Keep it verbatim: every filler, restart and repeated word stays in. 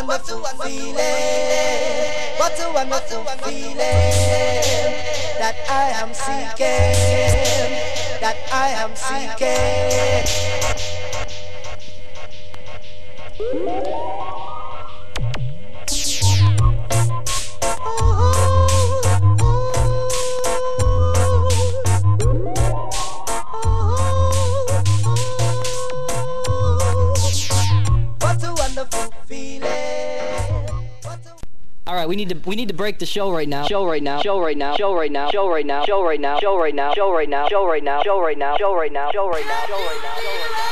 wonderful feeling. What a wonderful feeling that I am seeking, that I am seeking. All right, we need to we need to break the show right now. Show right now. Show right now. Show right now. Show right now. Show right now. Show right now. Show right now. Show right now. Show right now. Show right now. Show right now. Show right now. Show right now.